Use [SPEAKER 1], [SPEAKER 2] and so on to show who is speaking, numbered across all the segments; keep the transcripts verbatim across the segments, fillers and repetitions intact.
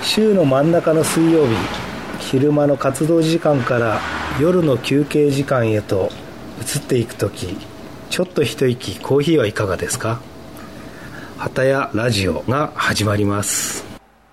[SPEAKER 1] 週の真ん中の水曜日、昼間の活動時間から夜の休憩時間へと移っていくとき、ちょっと一息コーヒーはいかがですか。畑屋ラジオが始まります。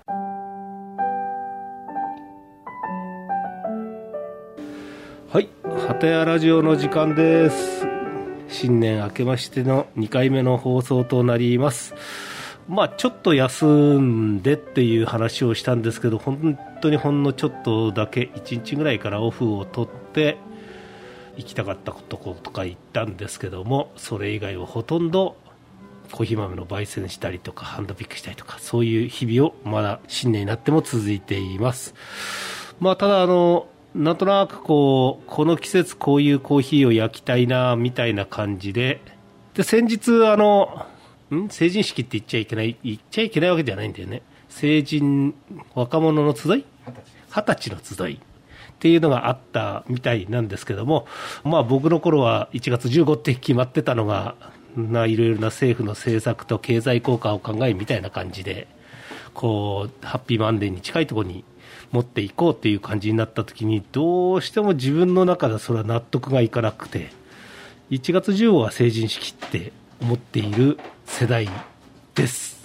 [SPEAKER 1] はい、畑屋ラジオの時間です。新年明けましてのにかいめの放送となります。まあちょっと休んでっていう話をしたんですけど、本当にほんのちょっとだけいちにちぐらいからオフを取って行きたかったとことか行ったんですけども、それ以外はほとんどコーヒー豆の焙煎したりとかハンドピックしたりとか、そういう日々をまだ新年になっても続いています。まあただあのなんとなくこうこの季節こういうコーヒーを焼きたいなみたいな感じで、で先日あのん成人式って言っちゃいけない言っちゃいけないわけじゃないんだよね。成人若者の集い、二十歳の集いっていうのがあったみたいなんですけども、まあ僕の頃はいちがつじゅうごって決まってたのが、いろいろな政府の政策と経済効果を考えみたいな感じで、こうハッピーマンデーに近いところに持っていこうっていう感じになった時に、どうしても自分の中でそれは納得がいかなくて、いちがつじゅうごは成人式って思っている世代です。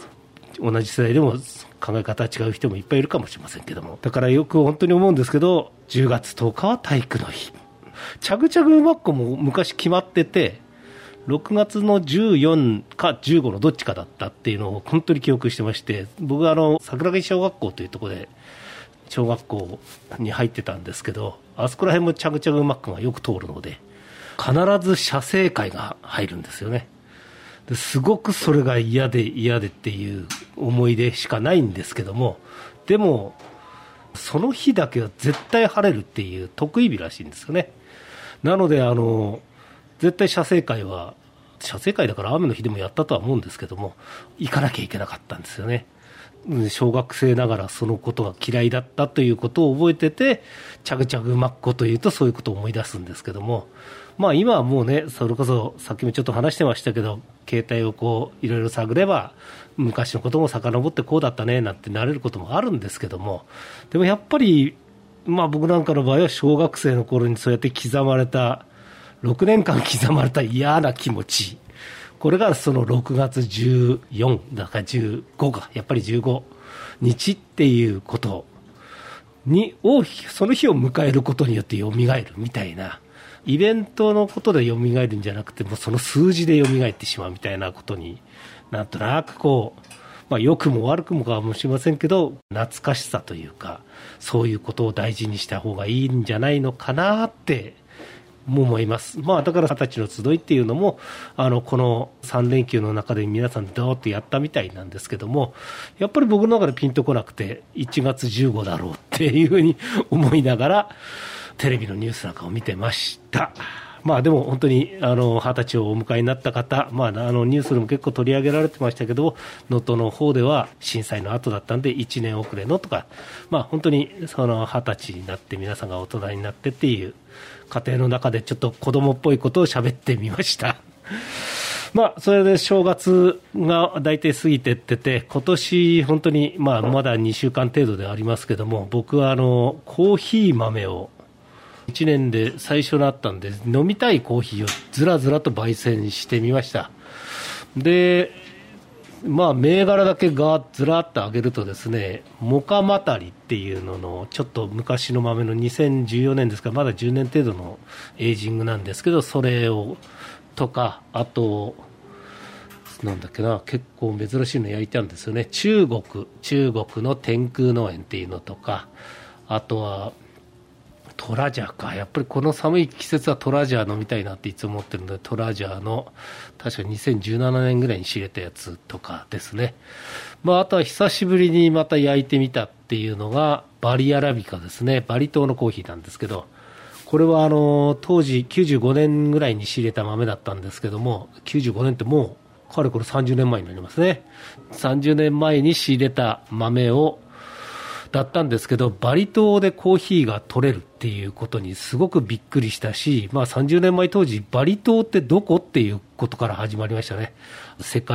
[SPEAKER 1] 同じ世代でも考え方は違う人もいっぱいいるかもしれませんけども、だからよく本当に思うんですけど、じゅうがつとおかは体育の日、チャグチャグマッコも昔決まってて、ろくがつのじゅうよっかじゅうごのどっちかだったっていうのを本当に記憶してまして、僕はあの桜木小学校というところで小学校に入ってたんですけど、あそこら辺もチャグチャグマックがよく通るので、必ず写生会が入るんですよね。ですごくそれが嫌で嫌でっていう思い出しかないんですけども、でもその日だけは絶対晴れるっていう得意日らしいんですよね。なのであの絶対写生会は、写生会だから雨の日でもやったとは思うんですけども、行かなきゃいけなかったんですよね。小学生ながらそのことが嫌いだったということを覚えてて、チャグチャグマッコというとそういうことを思い出すんですけども、まあ今はもうね、それこそさっきもちょっと話してましたけど、携帯をこういろいろ探れば昔のことも遡ってこうだったねなんてなれることもあるんですけども、でもやっぱりまあ僕なんかの場合は小学生の頃にそうやって刻まれた、ろくねんかん刻まれた嫌な気持ち、これがそのろくがつじゅうよっかだからじゅうごか、やっぱりじゅうごにちっていうことにを、その日を迎えることによって蘇るみたいな、イベントのことで蘇るんじゃなくて、もうその数字で蘇ってしまうみたいなことに、なんとなくこう、まあ良くも悪くもかもしれませんけど、懐かしさというか、そういうことを大事にした方がいいんじゃないのかなっても思います。まあだから二十歳の集いっていうのも、あのこのさんれんきゅうの中で皆さんドーッとやったみたいなんですけども、やっぱり僕の中でピンとこなくて、いちがつじゅうごだろうっていうふうに思いながらテレビのニュースなんかを見てました。まあでも本当にあの二十歳をお迎えになった方、まああのニュースでも結構取り上げられてましたけど、能登の方では震災の後だったんでいちねん遅れのとか、まあ本当にその二十歳になって皆さんが大人になってっていう家庭の中でちょっと子供っぽいことを喋ってみました。まあそれで正月が大体過ぎてってて、今年本当にまあまだにしゅうかん程度でありますけども、僕はあのコーヒー豆をいちねんで最初にあったんで、飲みたいコーヒーをずらずらと焙煎してみました。でまあ銘柄だけがずらっと上げるとですね、モカマタリっていうののちょっと昔の豆のにせんじゅうよねんですから、まだじゅうねん程度のエイジングなんですけど、それをとか、あとなんだっけな、結構珍しいの焼いてあるんですよね。中国中国の天空農園っていうのとか、あとはトラジャーか、やっぱりこの寒い季節はトラジャー飲みたいなっていつも思ってるので、トラジャーの確かにせんじゅうななねんぐらいに仕入れたやつとかですね。まああとは久しぶりにまた焼いてみたっていうのがバリアラビカですね。バリ島のコーヒーなんですけど、これはあの当時きゅうじゅうごねんぐらいに仕入れた豆だったんですけども、きゅうじゅうごねんってもうかれこれさんじゅうねんまえになりますね。さんじゅうねんまえに仕入れた豆をだったんですけど、バリ島でコーヒーが取れるっていうことにすごくびっくりしたし、まあ、さんじゅうねんまえ当時バリ島ってどこっていうことから始まりましたね。世界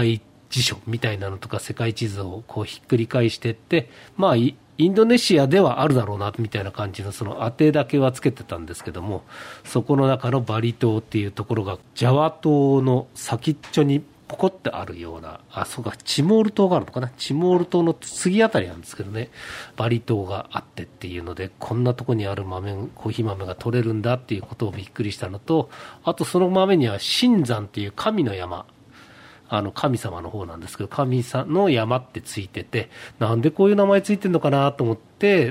[SPEAKER 1] 辞書みたいなのとか世界地図をこうひっくり返していって、まあインドネシアではあるだろうなみたいな感じのその当てだけはつけてたんですけども、そこの中のバリ島っていうところがジャワ島の先っちょにポコってあるような、あ、そうか、チモール島があるのかな、チモール島の次あたりなんですけどね、バリ島があってっていうので、こんなとこにある豆、コーヒー豆が取れるんだっていうことをびっくりしたのと、あとその豆には神山っていう神の山、あの神様の方なんですけど、神さんの山ってついてて、なんでこういう名前ついてるのかなと思って、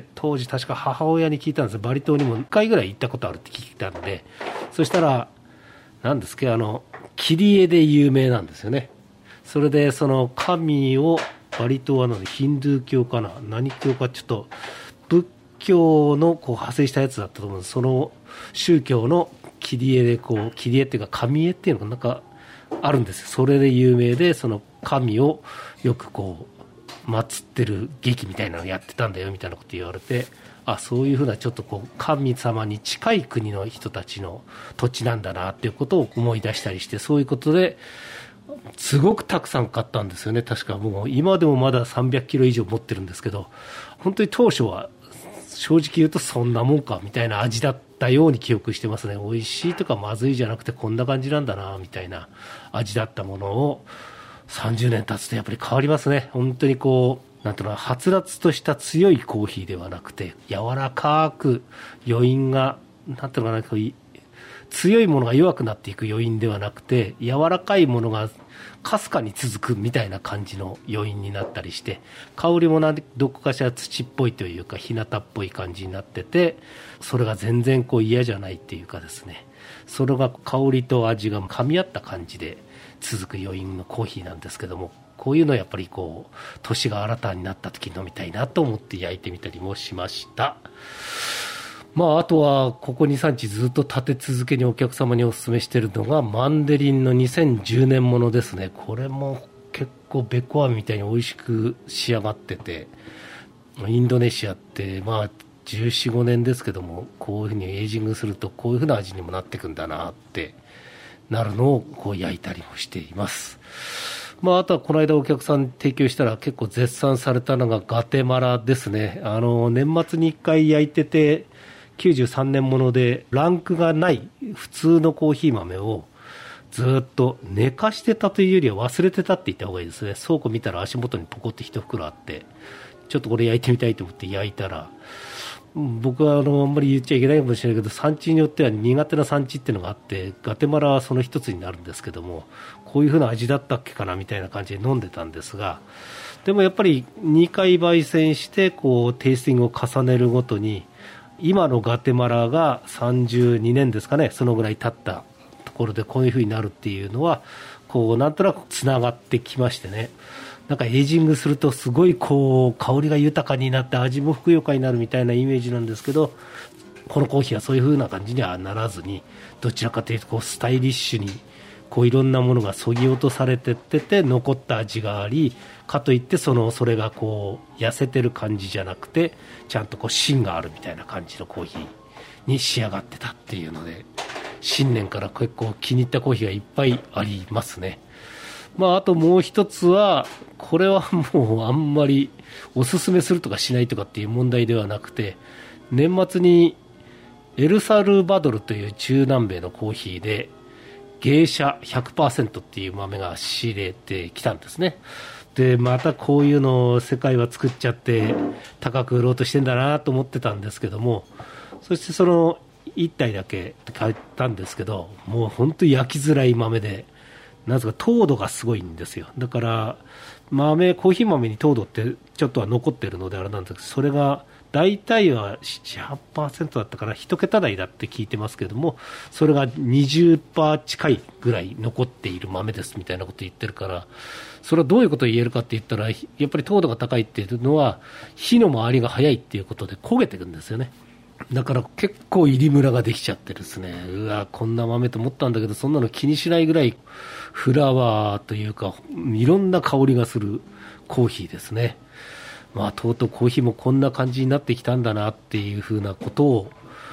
[SPEAKER 1] 当時確か母親に聞いたんですよ。バリ島にもいっかいぐらい行ったことあるって聞いたんで、そしたら、なんですか、あの、切り絵で有名なんですよね。それでその神を、バリ島はなのでヒンドゥー教かな、何教かちょっと、仏教のこう派生したやつだったと思うんです。その宗教の切り絵でこう、切り絵っていうか神絵っていうのがなんか、あるんですよ。それで有名で、その神をよくこう祀ってる劇みたいなのをやってたんだよみたいなこと言われて、あ、そういうふうなちょっとこう神様に近い国の人たちの土地なんだなっていうことを思い出したりして、そういうことですごくたくさん買ったんですよね。確かもう今でもまださんびゃくキロ以上持ってるんですけど、本当に当初は正直言うとそんなもんかみたいな味だったように記憶してますね。美味しいとかまずいじゃなくてこんな感じなんだなみたいな味だったものをさんじゅうねん経つとやっぱり変わりますね。本当にこうなんていうの、はつらつとした強いコーヒーではなくて、柔らかく余韻がなんていうのかな、こう強いものが弱くなっていく余韻ではなくて、柔らかいものがかすかに続くみたいな感じの余韻になったりして、香りもどこかしら土っぽいというか日向っぽい感じになってて、それが全然こう嫌じゃないっていうかですね、それが香りと味が噛み合った感じで続く余韻のコーヒーなんですけども、こういうのはやっぱりこう年が新たになった時飲みたいなと思って焼いてみたりもしました。まあ、あとはここに、さんにちずっと立て続けにお客様にお勧めしているのがマンデリンのにせんじゅうねんものですね。これも結構べっこ飴みたいに美味しく仕上がってて、インドネシアってまあじゅうよん、ごねんですけども、こういうふうにエイジングするとこういうふうな味にもなっていくんだなってなるのをこう焼いたりもしています。まあ、あとはこの間お客さん提供したら結構絶賛されたのがガテマラですね。あの年末にいっかい焼いててきゅうじゅうさんねんものでランクがない普通のコーヒー豆をずっと寝かしてたというよりは忘れてたって言った方がいいですね。倉庫見たら足元にポコって一袋あって、ちょっとこれ焼いてみたいと思って焼いたら、僕はあのあんまり言っちゃいけないかもしれないけど、産地によっては苦手な産地っていうのがあって、ガテマラはその一つになるんですけども、こういう風な味だったっけかなみたいな感じで飲んでたんですが、でもやっぱりにかい焙煎してこうテイスティングを重ねるごとに、今のガテマラがさんじゅうにねんですかね、そのぐらい経ったところでこういう風になるっていうのはこうなんとなくつながってきましてね。なんかエイジングするとすごいこう香りが豊かになって味もふくよかになるみたいなイメージなんですけど、このコーヒーはそういう風な感じにはならずに、どちらかというとこうスタイリッシュにこういろんなものがそぎ落とされてってて残った味があり、かといってそのそれがこう痩せてる感じじゃなくてちゃんとこう芯があるみたいな感じのコーヒーに仕上がってたっていうので、新年から結構気に入ったコーヒーがいっぱいありますね。まあ、あともう一つは、これはもうあんまりおすすめするとかしないとかっていう問題ではなくて、年末にエルサルバドルという中南米のコーヒーでゲーシャ ひゃくパーセント っていう豆が仕入れてきたんですね。でまたこういうのを世界は作っちゃって高く売ろうとしてんだなと思ってたんですけども、そしてそのいったいだけ買ったんですけど、もう本当に焼きづらい豆で、なんか糖度がすごいんですよ。だから豆コーヒー豆に糖度ってちょっとは残ってるのであれなんですけど、それが大体は なな、はちパーセント だったから一桁台だって聞いてますけども、それが にじゅっパーセント 近いぐらい残っている豆ですみたいなこと言ってるから、それはどういうことを言えるかって言ったら、やっぱり糖度が高いっていうのは火の回りが早いっていうことで焦げていくんですよね。だから結構入りムラができちゃってですね、うわこんな豆と思ったんだけど、そんなの気にしないぐらいフラワーというかいろんな香りがするコーヒーですね。まあとうとうコーヒーもこんな感じになってきたんだなっていうふうなことを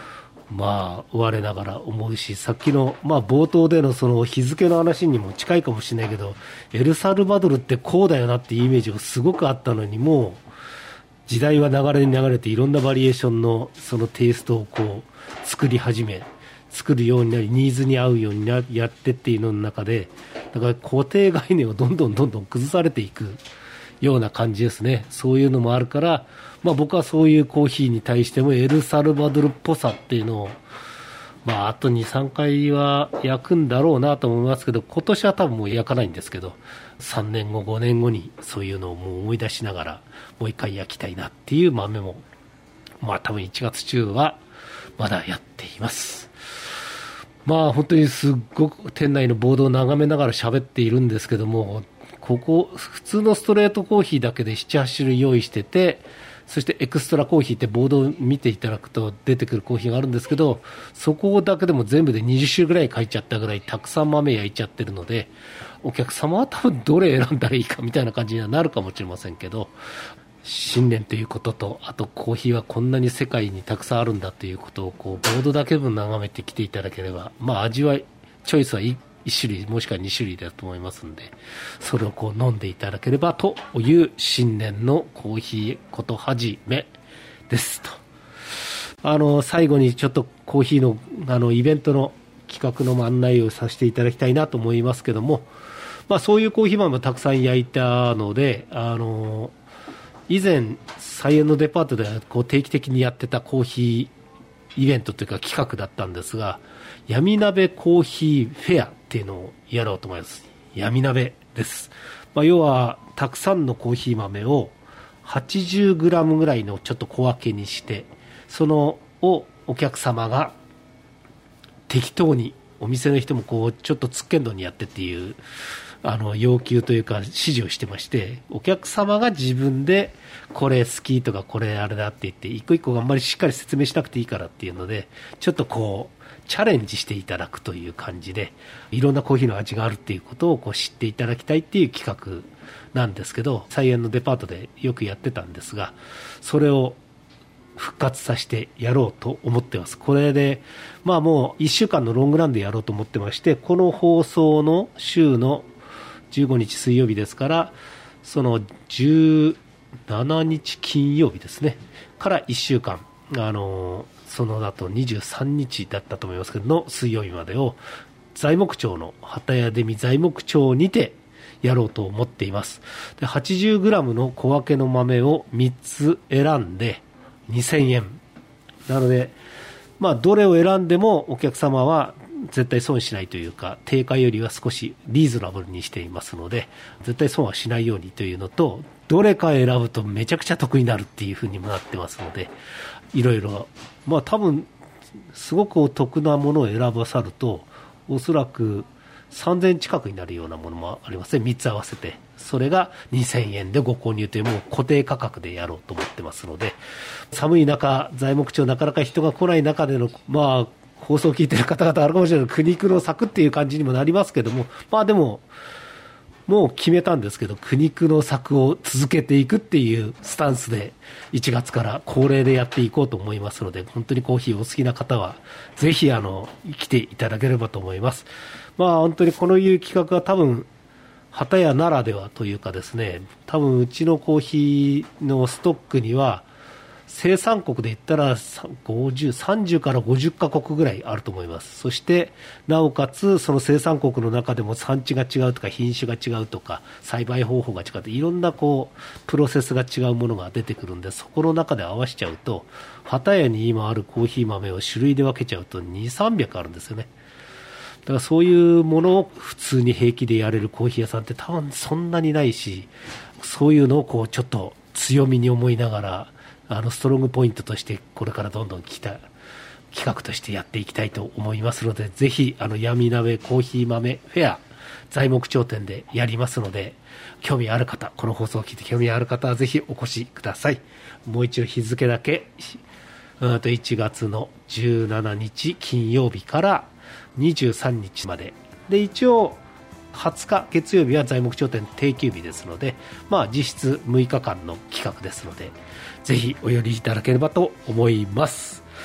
[SPEAKER 1] まあ我ながら思うし、さっきの、まあ、冒頭でのその日付の話にも近いかもしれないけど、エルサルバドルってこうだよなっていうイメージがすごくあったのに、もう時代は流れに流れていろんなバリエーションのそのテイストをこう作り始め、作るようになり、ニーズに合うようになやってっていうのの中で、だから固定概念をどんどんどんどん崩されていくような感じですね。そういうのもあるから、まあ、僕はそういうコーヒーに対してもエルサルバドルっぽさっていうのを、まあ、あとに、さんかいは焼くんだろうなと思いますけど、今年は多分もう焼かないんですけど、さんねんご、ごねんごにそういうのをもう思い出しながらもう一回焼きたいなっていう豆も、まあ多分いちがつ中はまだやっています。まあ本当にすっごく店内のボードを眺めながら喋っているんですけども、ここ普通のストレートコーヒーだけでなな、はち種類用意してて、そしてエクストラコーヒーってボードを見ていただくと出てくるコーヒーがあるんですけど、そこだけでも全部でにじゅっ種類ぐらい書いちゃったぐらいたくさん豆焼いちゃってるので、お客様は多分どれ選んだらいいかみたいな感じにはなるかもしれませんけど、新年ということと、あとコーヒーはこんなに世界にたくさんあるんだということをこうボードだけ分眺めてきていただければ、まあ味はチョイスはいち種類もしくはに種類だと思いますんで、それをこう飲んでいただければという新年のコーヒーこと始めですと。あの最後にちょっとコーヒーのあのイベントの企画の案内をさせていただきたいなと思いますけども、まあ、そういうコーヒー豆もたくさん焼いたので、あの以前菜園のデパートではこう定期的にやってたコーヒーイベントというか企画だったんですが、闇鍋コーヒーフェアっていうのをやろうと思います。闇鍋です。まあ、要はたくさんのコーヒー豆を はちじゅうグラム ぐらいのちょっと小分けにして、そのをお客様が適当に、お店の人もこうちょっとつっけんどんにやってっていうあの要求というか指示をしてまして、お客様が自分でこれ好きとかこれあれだって言って一個一個あんまりしっかり説明しなくていいからっていうので、ちょっとこうチャレンジしていただくという感じで、いろんなコーヒーの味があるっていうことをこう知っていただきたいっていう企画なんですけど、菜園のデパートでよくやってたんですが、それを復活させてやろうと思ってます。これでまあもういっしゅうかんのロングランでやろうと思ってまして、この放送の週のじゅうごにち水曜日ですから、そのじゅうしちにち金曜日ですねからいっしゅうかん、あのその後にじゅうさんにちだったと思いますけどの水曜日までを材木町の畑屋出見材木町にてやろうと思っています。で はちじゅうグラム の小分けの豆をみっつ選んでにせんえんなので、まあ、どれを選んでもお客様は絶対損しないというか、定価よりは少しリーズナブルにしていますので、絶対損はしないようにというのと、どれか選ぶとめちゃくちゃ得になるっていう風にもなってますので、いろいろ、まあ多分すごくお得なものを選ばさると、おそらくさんぜんえん近くになるようなものもありますね。みっつ合わせてそれがにせんえんでご購入というもう固定価格でやろうと思ってますので、寒い中材木町なかなか人が来ない中での、まあ放送を聞いてる方々あるかもしれない苦肉の策っていう感じにもなりますけども、まあでももう決めたんですけど、苦肉の策を続けていくっていうスタンスでいちがつから恒例でやっていこうと思いますので、本当にコーヒーお好きな方はぜひあの来ていただければと思います。まあ本当にこのいう企画は多分畑屋ならではというかですね、多分うちのコーヒーのストックには生産国で言ったらごじゅう、さんじゅうからごじゅっかこくぐらいあると思います。そしてなおかつその生産国の中でも産地が違うとか品種が違うとか栽培方法が違うといろんなこうプロセスが違うものが出てくるんで、そこの中で合わせちゃうと畑屋に今あるコーヒー豆を種類で分けちゃうとにせんさんびゃくあるんですよね。だからそういうものを普通に平気でやれるコーヒー屋さんって多分そんなにないし、そういうのをこうちょっと強みに思いながら、あのストロングポイントとしてこれからどんどん来た企画としてやっていきたいと思いますので、ぜひあの闇鍋コーヒー豆フェア材木町店でやりますので、興味ある方、この放送を聞いて興味ある方はぜひお越しください。もう一度日付だけ、うんといちがつのじゅうしちにち金曜日からにじゅうさんにちまでで、一応はつか月曜日は材木町店定休日ですので、まあ実質むいかかんの企画ですので、ぜひお寄りいただければと思います。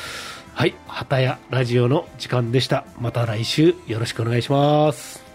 [SPEAKER 1] はい、はたやラジオの時間でした。また来週よろしくお願いします。